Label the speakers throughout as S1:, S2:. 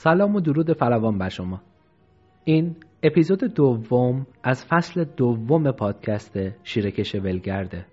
S1: سلام و درود فراوان بر شما. این اپیزود دوم از فصل دوم پادکست شیره‌کش ولگرده.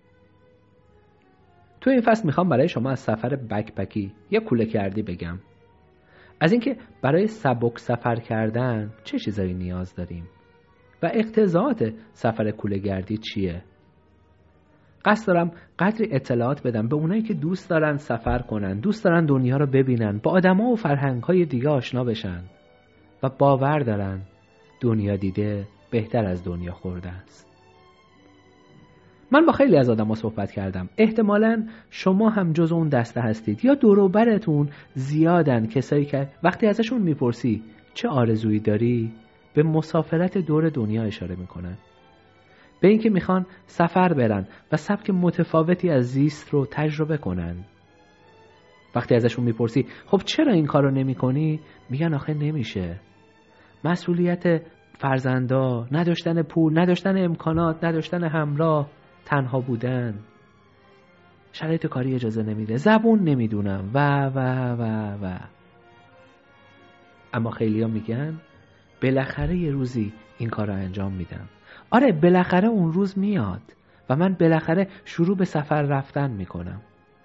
S1: تو این فصل میخوام برای شما از سفر بکپکی یا کوله کردی بگم. از اینکه برای سبک سفر کردن چه چیزایی نیاز داریم و اقتضاعات سفر کوله گردی چیه. قصد دارم قدری اطلاعات بدم به اونایی که دوست دارن سفر کنن، دوست دارن دنیا رو ببینن، با آدم‌ها و فرهنگ‌های دیگه آشنا بشن و باور دارن دنیا دیده بهتر از دنیا خورده است. من با خیلی از آدم‌ها صحبت کردم. احتمالاً شما هم جز اون دسته هستید یا دور و برتون زیادن کسایی که وقتی ازشون میپرسی چه آرزویی داری به مسافرت دور دنیا اشاره میکنن، به اینکه میخوان سفر برن و سبک متفاوتی از زیست رو تجربه کنن. وقتی ازشون میپرسی خب چرا این کارو نمیکنی، میگن آخه نمیشه. مسئولیت فرزندا، نداشتن پول، نداشتن امکانات، نداشتن همراه، تنها بودن، شرایط کاری اجازه نمیده، زبون نمیدونم و اما خیلیا میگن بالاخره یه روزی این کار رو انجام میدم. آره بالاخره اون روز میاد و من بالاخره شروع به سفر رفتن میکنم.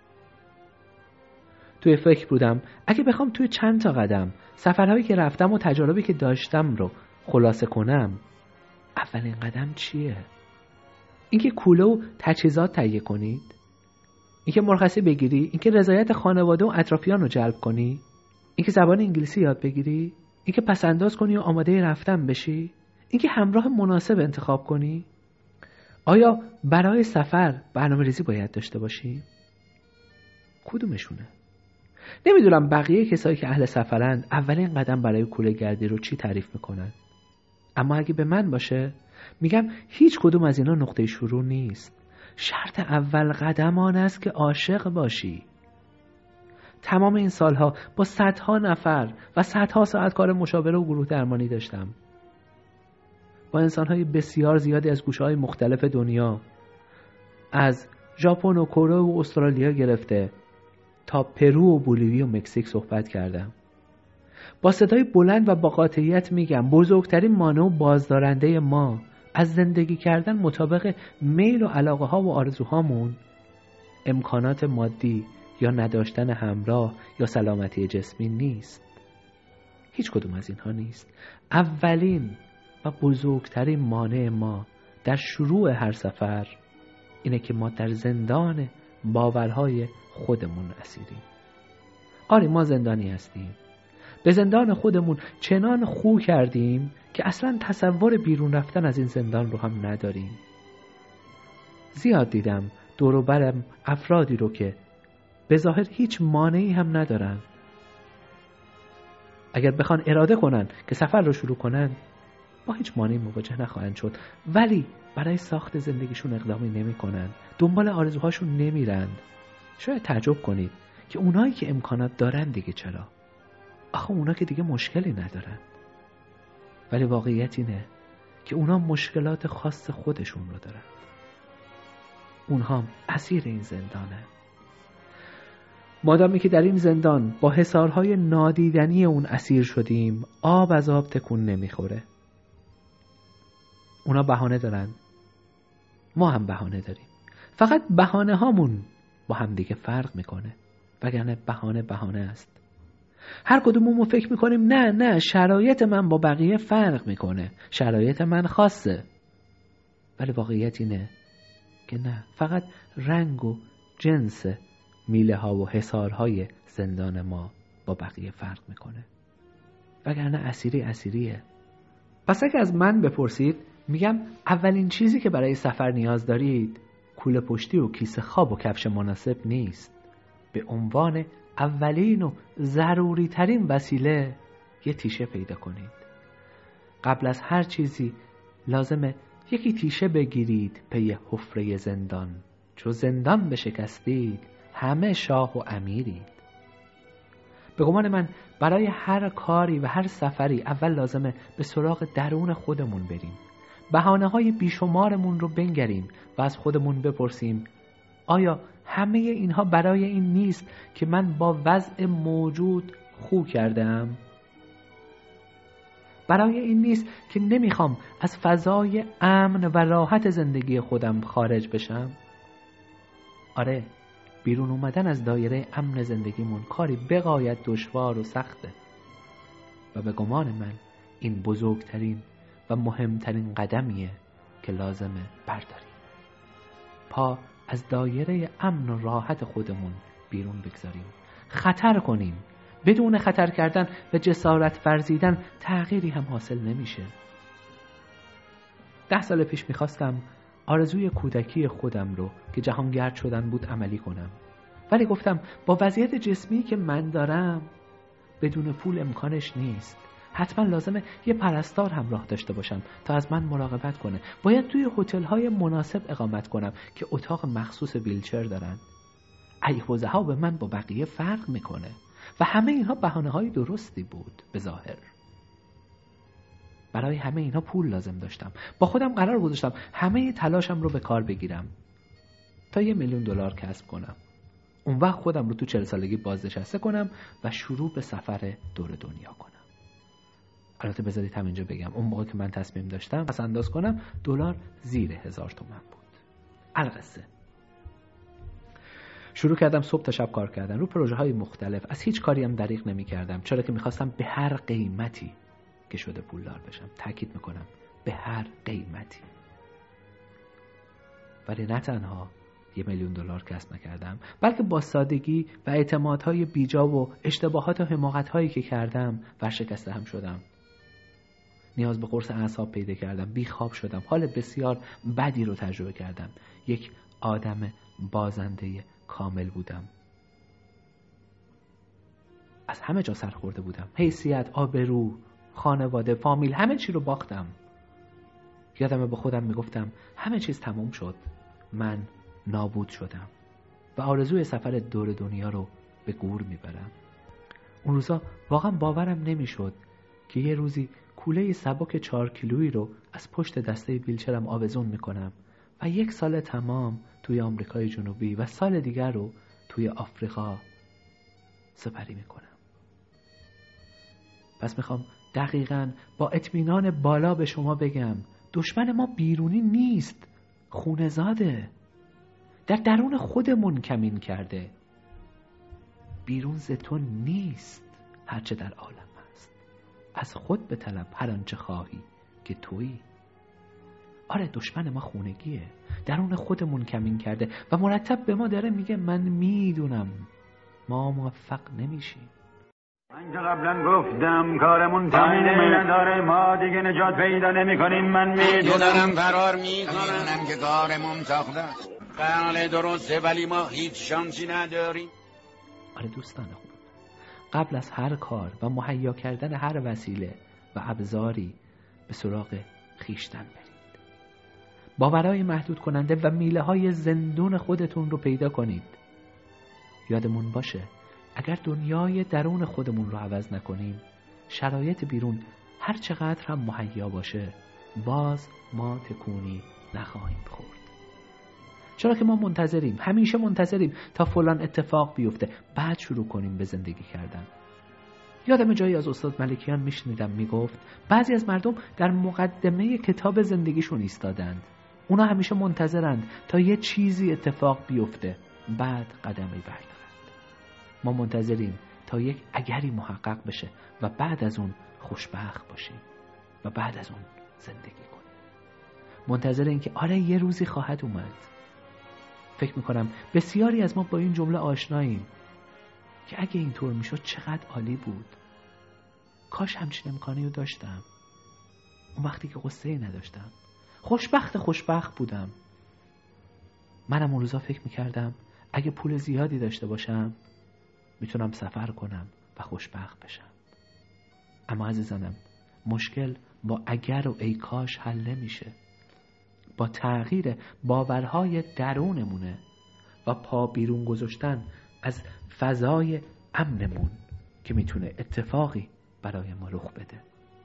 S1: توی فکر بودم اگه بخوام توی چند تا قدم سفرهایی که رفتم و تجاربی که داشتم رو خلاصه کنم، اولین قدم چیه؟ اینکه کوله و تجهیزات تهیه کنید، اینکه مرخصی بگیری، اینکه رضایت خانواده و اطرافیان رو جلب کنی، اینکه زبان انگلیسی یاد بگیری، اینکه پسنداز کنی و آماده رفتن بشی، اینکه همراه مناسب انتخاب کنی. آیا برای سفر برنامه‌ریزی باید داشته باشی؟ کدومشونه؟ نمیدونم بقیه کسایی که اهل سفرند اولین قدم برای کوله گردی رو چی تعریف میکنن، اما اگه به من باشه میگم هیچ کدوم از اینا نقطه شروع نیست. شرط اول قدم آن است که عاشق باشی. تمام این سالها با صدها نفر و صدها ساعت کار مشاوره و گروه درمانی داشتم، با انسان‌های بسیار زیادی از گوشه‌های مختلف دنیا، از ژاپن و کره و استرالیا گرفته تا پرو و بولیوی و مکزیک صحبت کردم. با صدای بلند و با قاطعیت میگم بزرگترین مانع و بازدارنده ما از زندگی کردن مطابق میل و علاقه ها و آرزوهامون امکانات مادی یا نداشتن همراه یا سلامتی جسمی نیست. هیچ کدوم از اینها نیست. اولین و بزرگترین مانع ما در شروع هر سفر اینه که ما در زندان باورهای خودمون اسیریم. آره ما زندانی هستیم. به زندان خودمون چنان خو کردیم که اصلا تصور بیرون رفتن از این زندان رو هم نداریم. زیاد دیدم دور و برم افرادی رو که به ظاهر هیچ مانعی هم ندارن، اگر بخوان اراده کنن که سفر رو شروع کنن با هیچ مانعی مواجه نخواهند شد، ولی برای ساخت زندگیشون اقدامی نمی کنن، دنبال آرزوهاشون نمیرند. شاید تعجب کنید که اونایی که امکانات دارن دیگه چرا؟ آخه اونا که دیگه مشکلی ندارن. ولی واقعیت اینه که اونا مشکلات خاص خودشون رو دارن. اونها اسیر این زندانه. مادامی که در این زندان با حصارهای نادیدنی اون اسیر شدیم، آب از آب تکون نمیخوره. اونا بهانه دارن، ما هم بهانه داریم. فقط بهانه هامون با هم دیگه فرق میکنه، وگرنه بهانه است. هر کدوممون فکر میکنیم نه شرایط من با بقیه فرق میکنه، شرایط من خاصه، ولی واقعیت اینه که نه، فقط رنگ و جنس میله ها و حصارهای زندان ما با بقیه فرق میکنه، وگرنه اسیریه. پس اگه از من بپرسید میگم اولین چیزی که برای سفر نیاز دارید کوله پشتی و کیسه خواب و کفش مناسب نیست. به عنوان اولین و ضروری ترین وسیله یه تیشه پیدا کنید. قبل از هر چیزی لازمه یکی تیشه بگیرید پی حفره زندان، چو زندان بشکستید همه شاه و امیرید. به گمان من برای هر کاری و هر سفری اول لازمه به سراغ درون خودمون بریم، بهانه‌های بیشمارمون رو بنگریم و از خودمون بپرسیم آیا همه اینها برای این نیست که من با وضع موجود خو کردم؟ برای این نیست که نمیخوام از فضای امن و راحت زندگی خودم خارج بشم. آره، بیرون اومدن از دایره امن زندگیمون کاری بغایت دشوار و سخته و به گمان من این بزرگترین و مهمترین قدمیه که لازمه برداریم. پا از دایره امن و راحت خودمون بیرون بگذاریم، خطر کنیم. بدون خطر کردن و جسارت ورزیدن تغییری هم حاصل نمیشه. 10 سال پیش میخواستم آرزوی کودکی خودم رو که جهانگرد شدن بود عملی کنم، ولی گفتم با وضعیت جسمی که من دارم بدون پول امکانش نیست. حتما لازمه یه پرستار همراه داشته باشم تا از من مراقبت کنه. باید توی هتل‌های مناسب اقامت کنم که اتاق مخصوص ویلچر دارن. حوزه ها به من با بقیه فرق میکنه و همه اینها بهانه‌های درستی بود به ظاهر. برای همه اینها پول لازم داشتم. با خودم قرار گذاشتم همه تلاشم رو به کار بگیرم تا $1,000,000 کسب کنم. اون وقت خودم رو تو 40 سالگی بازنشسته کنم و شروع به سفر دور دنیا کنم. البته بذارید همینجا بگم اون موقع که من تصمیم داشتم پس انداز کنم دلار زیر 1000 تومان بود. القصه شروع کردم صبح تا شب کار کردن رو پروژه های مختلف. از هیچ کاری هم دریغ نمی کردم، چرا که میخواستم به هر قیمتی که شده پولدار بشم. تاکید میکنم به هر قیمتی. ولی نه تنها $1,000,000 کسب نکردم، بلکه با سادگی و اعتمادهای بیجا و اشتباهات و حماقت‌هایی که کردم ورشکسته هم شدم. نیاز به قرص اعصاب پیدا کردم، بیخواب شدم، حال بسیار بدی رو تجربه کردم. یک آدم بازنده کامل بودم. از همه جا سرخورده بودم. حیثیت، آبرو، خانواده، فامیل، همه چی رو باختم. یادمه با خودم میگفتم همه چیز تموم شد، من نابود شدم و آرزوی سفر دور دنیا رو به گور میبرم. اون روزا واقعا باورم نمیشد که یه روزی کوله سبک 4 کیلویی رو از پشت دسته ویلچرم آویزون میکنم و 1 سال تمام توی آمریکای جنوبی و سال دیگر رو توی آفریقا سپری میکنم. پس میخوام دقیقاً با اطمینان بالا به شما بگم دشمن ما بیرونی نیست، خونه‌زاده. در درون خودمون کمین کرده. بیرون ز تو نیست هرچه در عالم هست. از خود بطلب هر آنچه خواهی که تویی. آره، دشمن ما خونگیه، درون خودمون کمین کرده و مرتب به ما داره میگه من میدونم ما موفق نمیشیم.
S2: من که قبلا گفتم کارمون تمومه نداره، ما دیگه نجات پیدا نمی کنیم. من میدونم فرار میکنم که کارمون ساخته است. بله درسته، ولی ما هیچ شانسی نداریم.
S1: آره دوستان خوب، قبل از هر کار و مهیا کردن هر وسیله و ابزاری به سراغ خیشتن برید. باورهای محدود کننده و میله های زندون خودتون رو پیدا کنید. یادمون باشه اگر دنیای درون خودمون رو عوض نکنیم، شرایط بیرون هر چقدر هم مهیا باشه باز ما تکونی نخواهیم خورد. چرا که ما منتظریم، همیشه منتظریم تا فلان اتفاق بیفته بعد شروع کنیم به زندگی کردن. یادم جایی از استاد ملکیان میشنیدم میگفت بعضی از مردم در مقدمه کتاب زندگیشون ایستادند. اونا همیشه منتظرند تا یه چیزی اتفاق بیفته بعد قدمی بردارند. ما منتظریم تا یک اگری محقق بشه و بعد از اون خوشبخت باشیم و بعد از اون زندگی کنیم. منتظر این که آره یه روزی خواهد اومد. فکر میکنم بسیاری از ما با این جمله آشناییم که اگه اینطور میشد چقدر عالی بود. کاش همچین امکانی رو داشتم. اون وقتی که قصه‌ای نداشتم. خوشبخت بودم. منم اون روزا فکر میکردم اگه پول زیادی داشته باشم میتونم سفر کنم و خوشبخت بشم. اما عزیزانم، مشکل با اگر و ای کاش حل نمیشه. با تغییر باورهای درونمونه و پا بیرون گذاشتن از فضای امنمون که میتونه اتفاقی برای ما رخ بده.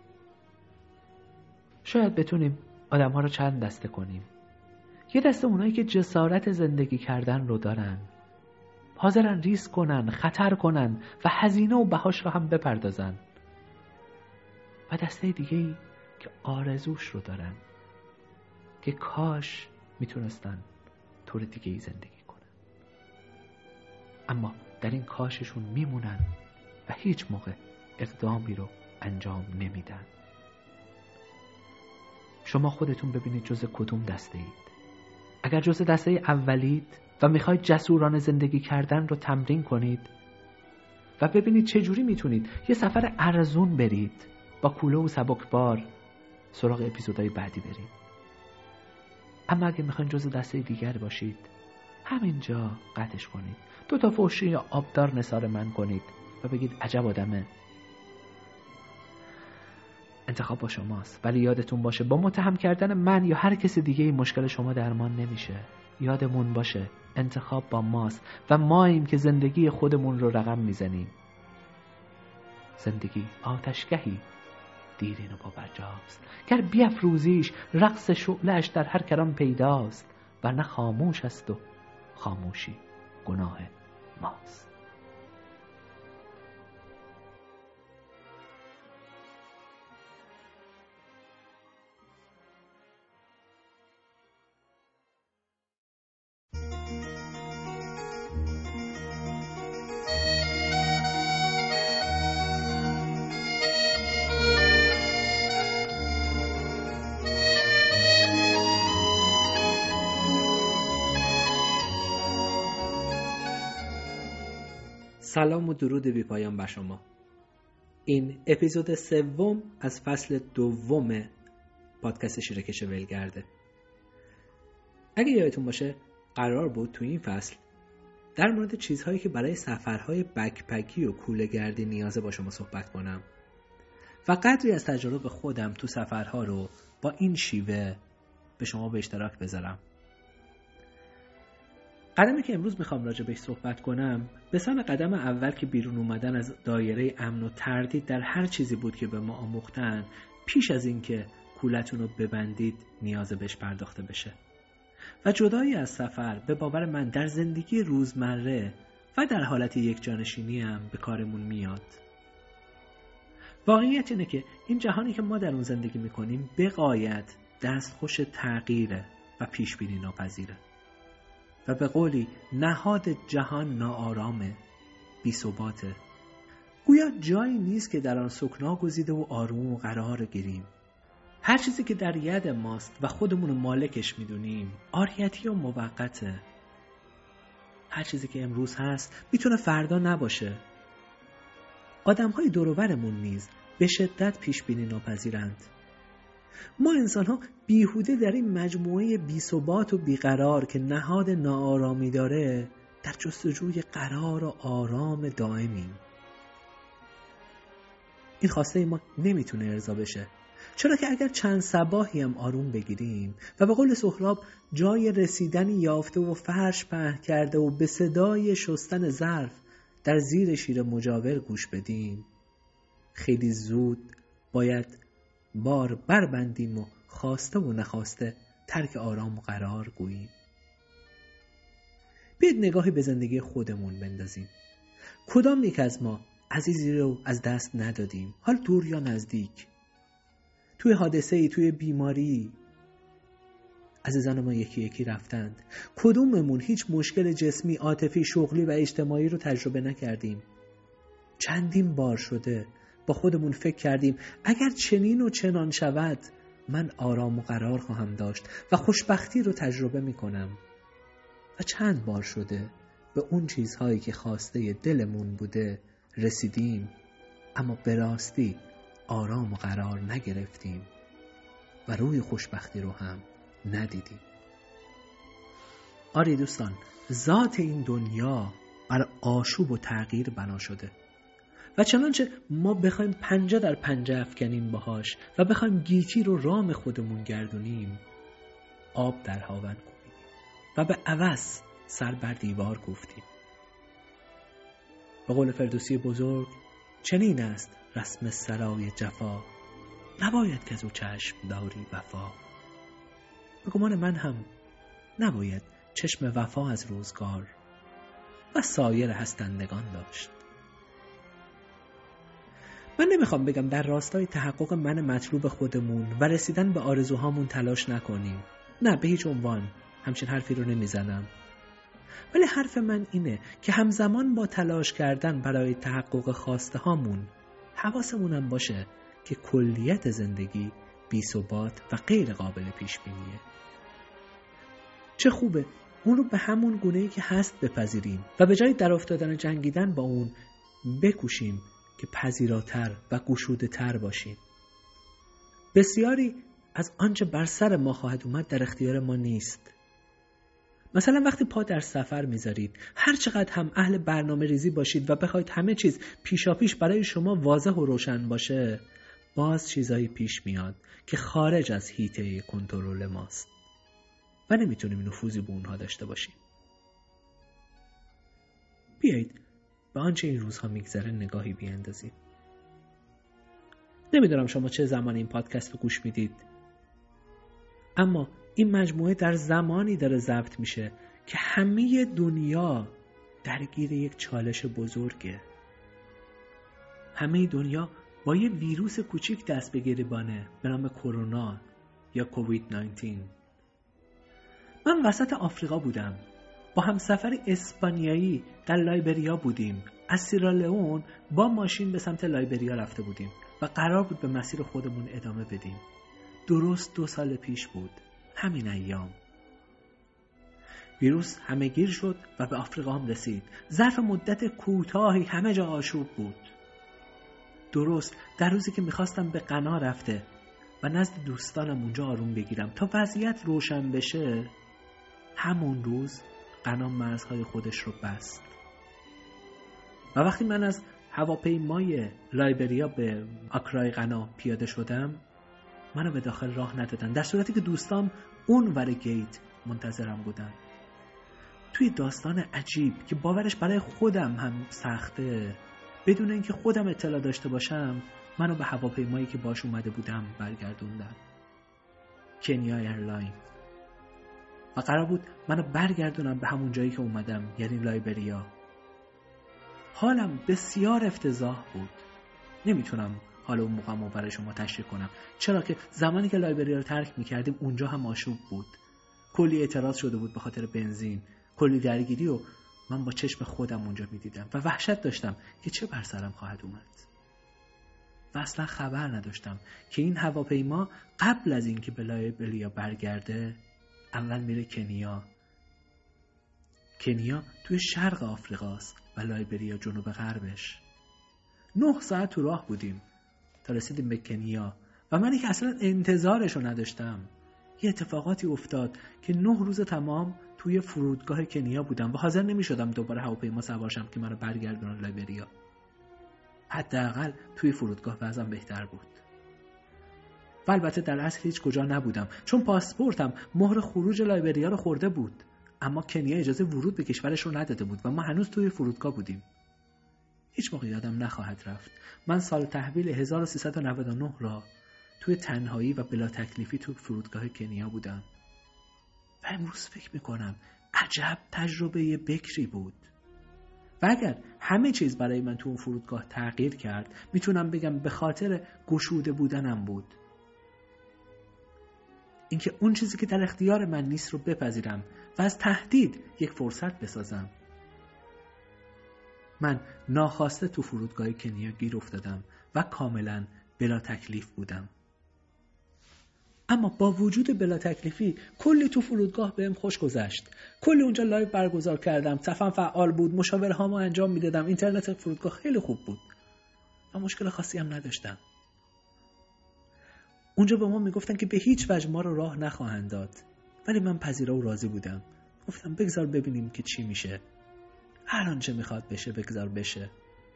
S1: شاید بتونیم آدم‌ها رو چند دسته کنیم. یه دسته اونایی که جسارت زندگی کردن رو دارن، حاضرن ریسک کنن، خطر کنن و هزینه و بهاش رو هم بپردازن. و دسته دیگه‌ای که آرزوش رو دارن که کاش میتونستن طور دیگه‌ای زندگی کنن، اما در این کاششون میمونن و هیچ موقع اقدامی رو انجام نمیدن. شما خودتون ببینید جز کدوم دسته اید. اگر جز دسته اولید و میخواید جسورانه زندگی کردن رو تمرین کنید و ببینید چجوری میتونید یه سفر ارزون برید، با کوله و سبکبار سراغ اپیزودهای بعدی برید. اما اگه میخواین جز دسته دیگر باشید، همینجا قطعش کنید، 2 فحشی یا آبدار نثار من کنید و بگید عجب آدمه. انتخاب با شماست، ولی یادتون باشه با متهم کردن من یا هر کس دیگه این مشکل شما درمان نمیشه. یادمون باشه انتخاب با ماست و ماییم که زندگی خودمون رو رقم میزنیم. زندگی آتشگهی دیرین و پابرجاست، گر بیفروزیش رقص شعله‌اش در هر کران پیداست، ورنه خاموش است و خاموشی گناه ماست.
S3: سلام و درود بی پایان بر شما. این اپیزود 3 از فصل 2 پادکست شیره‌کش ولگرده. اگه یادتون باشه قرار بود تو این فصل در مورد چیزهایی که برای سفرهای بکپکی و کوله‌گردی نیازه با شما صحبت کنم و قدری از تجربه خودم تو سفرها رو با این شیوه به شما به اشتراک بذارم. قدمی که امروز میخوام راجع بهش صحبت کنم به سان قدم اول که بیرون اومدن از دایره امن و تردید در هر چیزی بود که به ما آموختن، پیش از این که کولتون رو ببندید نیاز بهش پرداخته بشه. و جدایی از سفر به باور من در زندگی روزمره و در حالت یک جانشینی هم به کارمون میاد. واقعیت اینه که این جهانی که ما در اون زندگی میکنیم به غایت دستخوش تغییره و پیش بینی ناپذیره. و به قولی نهاد جهان ناآرامه، بی ثباته. گویا جایی نیست که در آن سکنا گزیده و آروم و قرار گیریم. هر چیزی که در ید ماست و خودمون مالکش میدونیم عاریتی و موقته. هر چیزی که امروز هست میتونه فردا نباشه. آدم‌های دور و برمون نیز به شدت پیش بینی ناپذیرند. ما انسان‌ها بیهوده در این مجموعه بی‌ثبات و بیقرار که نهاد ناآرامی داره در جستجوی قرار و آرام دائمیم. این خواسته ما نمیتونه ارضا بشه، چرا که اگر چند صباحی هم آروم بگیریم و به قول سهراب جای رسیدنی یافته و فرش پهن کرده و به صدای شستن ظرف در زیر شیر مجاور گوش بدیم، خیلی زود باید بار بربندیم و خواسته و نخواسته ترک آرام و قرار گوییم. بیاید نگاهی به زندگی خودمون بندازیم. کدام یک از ما عزیزی رو از دست ندادیم، حال دور یا نزدیک؟ توی حادثه‌ای، توی بیماری عزیزان ما یکی یکی رفتند. کدوممون هیچ مشکل جسمی، عاطفی، شغلی و اجتماعی رو تجربه نکردیم؟ چندین بار شده با خودمون فکر کردیم اگر چنین و چنان شود من آرام و قرار خواهم داشت و خوشبختی رو تجربه می کنم. و چند بار شده به اون چیزهایی که خواسته دلمون بوده رسیدیم، اما به راستی آرام و قرار نگرفتیم و روی خوشبختی رو هم ندیدیم. آری دوستان، ذات این دنیا بر آشوب و تغییر بنا شده و چنانچه ما بخوایم پنجه در پنجه افکنیم باهاش و بخوایم گیتی رو رام خودمون گردونیم، آب در هاون کوبیدیم و به عوض سر بر دیوار گفتیم. به قول فردوسی بزرگ چنین است رسم سرای جفا، نباید که از او چشم داری وفا. به گمان من هم نباید چشم وفا از روزگار و سایر هستندگان داشت. من نمیخوام بگم در راستای تحقق من مطلوب خودمون و رسیدن به آرزوهامون تلاش نکنیم. نه، به هیچ عنوان همچین حرفی رو نمیزنم. ولی حرف من اینه که همزمان با تلاش کردن برای تحقق خواسته هامون حواسمون هم باشه که کلیت زندگی بی‌ثبات و غیر قابل پیش بینیه. چه خوبه اون رو به همون گونه‌ای که هست بپذیریم و به جای در افتادن و جنگیدن با اون بکوشیم که پذیراتر و گشوده‌تر باشیم. بسیاری از آنچه بر سر ما خواهد اومد در اختیار ما نیست. مثلا وقتی پا در سفر میذارید، هر چقدر هم اهل برنامه ریزی باشید و بخواید همه چیز پیشاپیش برای شما واضح و روشن باشه، باز چیزایی پیش میاد که خارج از حیطه کنترل ماست و نمیتونیم نفوذی به اونها داشته باشیم. بیایید به آنچه این روزها میگذره نگاهی بیاندازیم. نمیدونم شما چه زمان این پادکست رو گوش میدید، اما این مجموعه در زمانی داره ضبط میشه که همه دنیا درگیر یک چالش بزرگه. همه دنیا با یه ویروس کوچیک دست به گریبانه به نام کرونا یا کووید 19. من وسط آفریقا بودم. با همسفر اسپانیایی در لایبریا بودیم. از سیرالئون با ماشین به سمت لایبریا رفته بودیم و قرار بود به مسیر خودمون ادامه بدیم. درست 2 سال پیش بود همین ایام. ویروس همه گیر شد و به آفریقا هم رسید. ظرف مدت کوتاهی همه جا آشوب بود. درست در روزی که میخواستم به غنا رفته و نزد دوستانم اونجا آروم بگیرم تا وضعیت روشن بشه، همون روز غنا مرزهای خودش رو بست. و وقتی من از هواپیمای لایبریا به آکرای غنا پیاده شدم، منو به داخل راه ندادن، در صورتی که دوستام اون ور گیت منتظرم بودن. توی داستان عجیب که باورش برای خودم هم سخته، بدون اینکه خودم اطلاع داشته باشم منو به هواپیمایی که باش اومده بودم برگردوندن، کنیا ایرلاین، و قرار بود منو برگردونم به همون جایی که اومدم، یعنی لایبریا. حالم بسیار افتضاح بود. نمیتونم حالا اون موقع رو برای شما تشریح کنم، چرا که زمانی که لایبریا رو ترک میکردیم اونجا هم آشوب بود. کلی اعتراض شده بود به خاطر بنزین، کلی درگیری، و من با چشم خودم اونجا میدیدم و وحشت داشتم که چه بر سرم خواهد اومد. و اصلا خبر نداشتم که این هواپیما قبل از اینکه به لایبریا برگرده اول میره کنیا. کنیا توی شرق آفریقاست و لایبریا جنوب غربش. 9 ساعت تو راه بودیم تا رسیدیم به کنیا و من که اصلا انتظارشو نداشتم. یه اتفاقاتی افتاد که 9 روز تمام توی فرودگاه کنیا بودم و حاضر نمی شدم دوباره هواپیما سوار شم که منو برگردونه لایبریا. حداقل توی فرودگاه وضعم بهتر بود. و البته در اصل هیچ کجا نبودم چون پاسپورتم مهر خروج لایبریا رو خورده بود، اما کنیا اجازه ورود به کشورش رو نداده بود و ما هنوز توی فرودگاه بودیم. هیچ موقع یادم نخواهد رفت من سال تحویل 1399 را توی تنهایی و بلا تکلیفی توی فرودگاه کنیا بودم و امروز فکر میکنم عجب تجربه بکری بود. و اگر همه چیز برای من تو اون فرودگاه تغییر کرد، میتونم بگم به خاطر گشوده بودنم بود. اینکه اون چیزی که در اختیار من نیست رو بپذیرم و از تهدید یک فرصت بسازم. من ناخواسته تو فرودگاه کنیا گیر افتادم و کاملا بلا تکلیف بودم. اما با وجود بلا تکلیفی کلی تو فرودگاه بهم خوش گذشت. کلی اونجا لایو برگزار کردم، صفم فعال بود، مشاوره هامو انجام میدادم، اینترنت فرودگاه خیلی خوب بود و مشکل خاصی هم نداشتم. اونجا به ما میگفتن که به هیچ وجه ما رو راه نخواهند داد، ولی من پذیرا و راضی بودم. گفتم بگذار ببینیم که چی میشه، هر آنچه میخواد بشه بگذار بشه.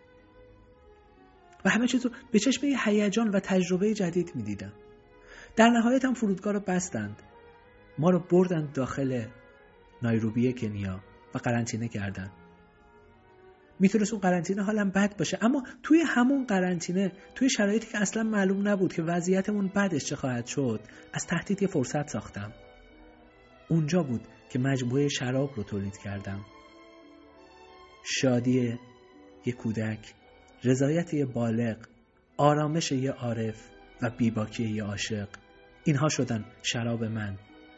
S3: و همه چیز رو به چشم یه هیجان و تجربه جدید میدیدم. در نهایت هم فرودگاه رو بستند. ما رو بردن داخل نایروبی کنیا و قرنطینه کردن. میتونست اون قرنطینه حالم بد باشه، اما توی همون قرنطینه، توی شرایطی که اصلا معلوم نبود که وضعیتمون بعدش چه خواهد شد، از تهدید یه فرصت ساختم. اونجا بود که مجموعه شراب رو تولید کردم. شادی یه کودک، رضایت یه بالغ آرامش یه عارف و بیباکی یه عاشق، اینها شدن شراب من.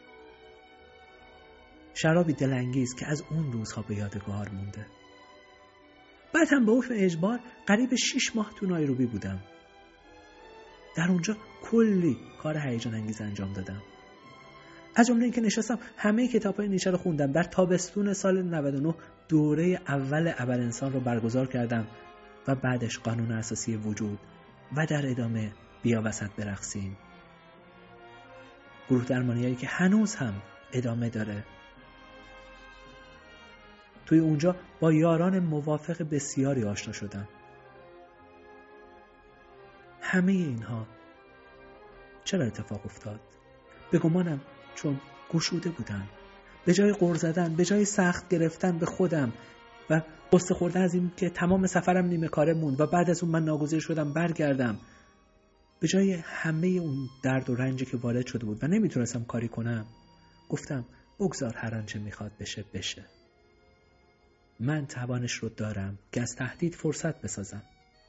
S3: شرابی دلانگیز که از اون روزها به یادگار مونده. بعد هم به حکم اجبار قریب 6 ماه تو نایروبی بودم. در اونجا کلی کار هیجان انگیز انجام دادم. از جمله اینکه نشستم همه کتاب‌های نیچه رو خوندم. در تابستون سال 99 دوره اول ابرانسان رو برگزار کردم و بعدش قانون اساسی وجود و در ادامه بیا وسط برقصیم. گروه درمانیایی که هنوز هم ادامه داره. توی اونجا با یاران موافق بسیاری آشنا شدم. همه اینها چرا اتفاق افتاد؟ به گمانم چون گشوده بودم. به جای غر زدن، به جای سخت گرفتن به خودم و قصه خوردن از این که تمام سفرم نیمه کاره موند و بعد از اون من ناگزیر شدم برگردم، به جای همه اون درد و رنجی که وارد شده بود و نمیتونستم کاری کنم، گفتم بگذار هر آنچه میخواد بشه بشه. من توانش رو دارم که از تهدید فرصت بسازم.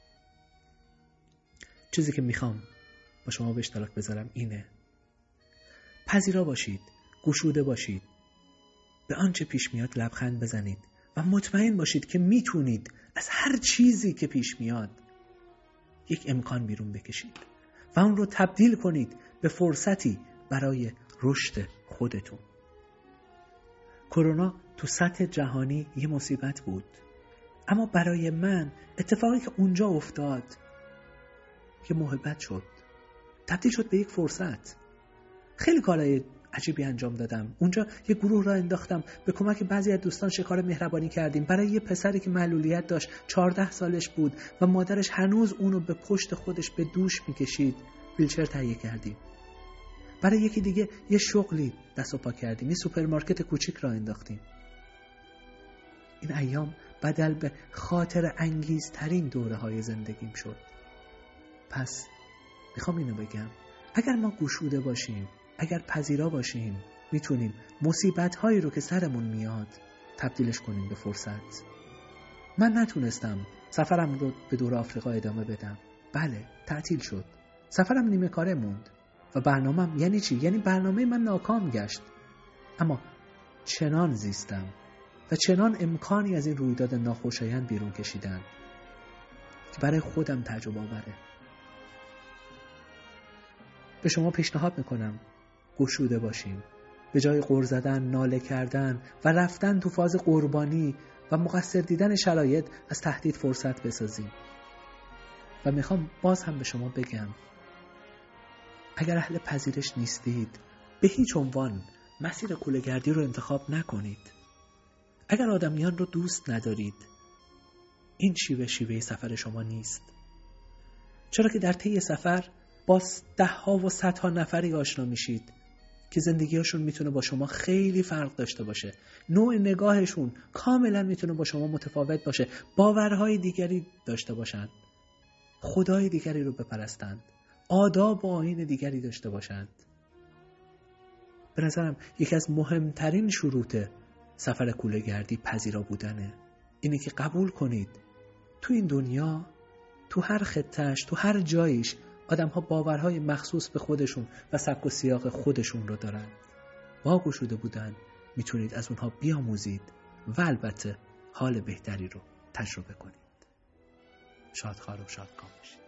S3: چیزی که میخوام با شما به اشتراک بذارم اینه: پذیرا باشید، گشوده باشید، به آنچه پیش میاد لبخند بزنید و مطمئن باشید که میتونید از هر چیزی که پیش میاد یک امکان بیرون بکشید و اون رو تبدیل کنید به فرصتی برای رشد خودتون. کرونا تو سطح جهانی یه مصیبت بود، اما برای من اتفاقی که اونجا افتاد یه محبت شد، تبدیل شد به یک فرصت. خیلی کارهای عجیبی انجام دادم. اونجا یه گروه را انداختم، به کمک بعضی از دوستان شکار مهربانی کردیم. برای یه پسری که معلولیت داشت، 14 سالش بود و مادرش هنوز اونو به پشت خودش به دوش میکشید، ویلچر تهیه کردیم. برای یکی دیگه یه شغلی دست و پا کردیم، یه سوپرمارکت کوچیک را انداختیم. این ایام بدل به خاطر انگیزترین دوره‌های زندگیم شد. پس میخوام اینو بگم: اگر ما گشوده باشیم، اگر پذیرا باشیم، میتونیم مصیبت‌هایی رو که سرمون میاد تبدیلش کنیم به فرصت. من نتونستم سفرم رو به دور آفریقا ادامه بدم. بله، تعطیل شد. سفرم نیمه کاره موند. و برنامه‌م یعنی چی؟ یعنی برنامه من ناکام گشت. اما چنان زیستم و چنان امکانی از این رویداد ناخوشایند بیرون کشیدن که برای خودم تعجب آوره. به شما پیشنهاد میکنم گشوده باشیم. به جای غر زدن، ناله کردن و رفتن تو فاز قربانی و مقصر دیدن شرایط، از تهدید فرصت بسازیم. و میخوام باز هم به شما بگم: اگر اهل پذیرش نیستید، به هیچ عنوان مسیر کوله‌گردی رو انتخاب نکنید. اگر آدمیان رو دوست ندارید، این شیوه سفر شما نیست. چرا که در طی سفر با 10 و 100 نفری آشنا میشید که زندگیشون میتونه با شما خیلی فرق داشته باشه. نوع نگاهشون کاملا میتونه با شما متفاوت باشه. باورهای دیگری داشته باشند. خدای دیگری رو بپرستند. آداب و آیین دیگری داشته باشند. به نظرم یکی از مهمترین شروط سفر کوله‌گردی پذیرا بودنه. اینه که قبول کنید تو این دنیا، تو هر خطه‌اش، تو هر جایش، آدم‌ها باورهای مخصوص به خودشون و سبک و سیاق خودشون رو دارن. با گشوده بودن میتونید از اونها بیاموزید و البته حال بهتری رو تجربه کنید. شادخوار و شادکام باشید.